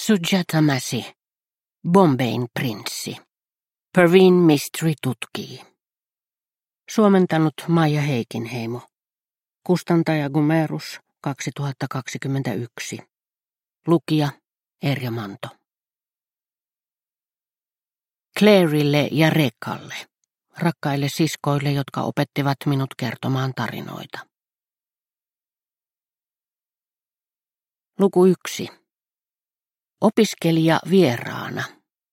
Sujata Massey, Bombayn prinssi. Perveen Mistry tutkii. Suomentanut Maija Heikinheimo. Kustantaja Gumerus 2021. Lukija Erja Manto. Clairelle ja Rekalle, rakkaille siskoille, jotka opettivat minut kertomaan tarinoita. Luku 1. Opiskelija vieraana.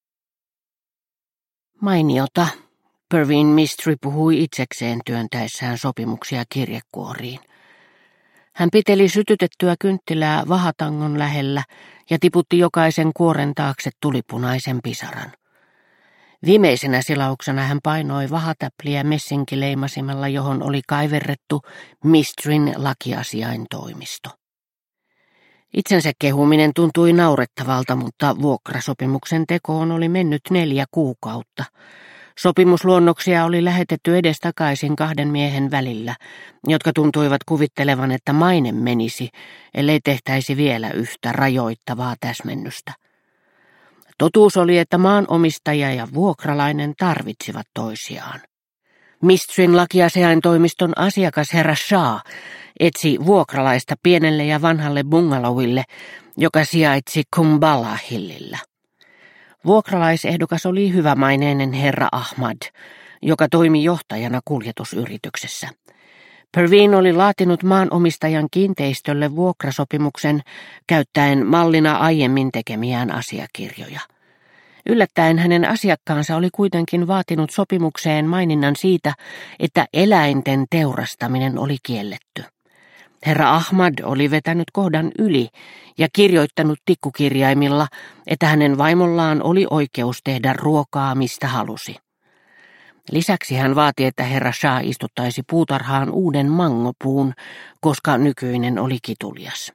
Mainiota, Perveen Mistry puhui itsekseen työntäessään sopimuksia kirjekuoriin. Hän piteli sytytettyä kynttilää vahatangon lähellä ja tiputti jokaisen kuoren taakse tulipunaisen pisaran. Viimeisenä silauksena hän painoi vahatäpliä messinkileimasimella, johon oli kaiverrettu Mistryn lakiasiaintoimisto. Itsensä kehuminen tuntui naurettavalta, mutta vuokrasopimuksen tekoon oli mennyt 4 kuukautta. Sopimusluonnoksia oli lähetetty edestakaisin 2 miehen välillä, jotka tuntuivat kuvittelevan, että maine menisi, ellei tehtäisi vielä yhtä rajoittavaa täsmennystä. Totuus oli, että maanomistaja ja vuokralainen tarvitsivat toisiaan. Mistryn lakiasiaintoimiston asiakas herra Shah etsi vuokralaista pienelle ja vanhalle bungalowille, joka sijaitsi Kumbala-hillillä. Vuokralaisehdokas oli hyvämaineinen herra Ahmad, joka toimi johtajana kuljetusyrityksessä. Perveen oli laatinut maanomistajan kiinteistölle vuokrasopimuksen käyttäen mallina aiemmin tekemiään asiakirjoja. Yllättäen hänen asiakkaansa oli kuitenkin vaatinut sopimukseen maininnan siitä, että eläinten teurastaminen oli kielletty. Herra Ahmad oli vetänyt kohdan yli ja kirjoittanut tikkukirjaimilla, että hänen vaimollaan oli oikeus tehdä ruokaa mistä halusi. Lisäksi hän vaati, että herra Shah istuttaisi puutarhaan uuden mangopuun, koska nykyinen oli kitulias.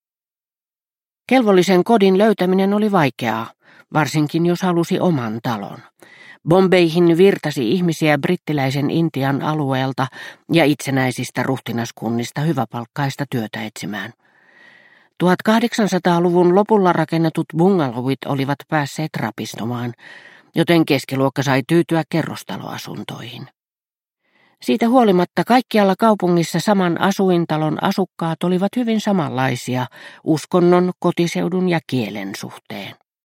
Kelvollisen kodin löytäminen oli vaikeaa, varsinkin jos halusi oman talon. Bombayhin virtasi ihmisiä brittiläisen Intian alueelta ja itsenäisistä ruhtinaskunnista hyväpalkkaista työtä etsimään. 1800-luvun lopulla rakennetut bungalowit olivat päässeet rapistumaan, joten keskiluokka sai tyytyä kerrostaloasuntoihin. Siitä huolimatta kaikkialla kaupungissa saman asuintalon asukkaat olivat hyvin samanlaisia uskonnon, kotiseudun ja kielen suhteen.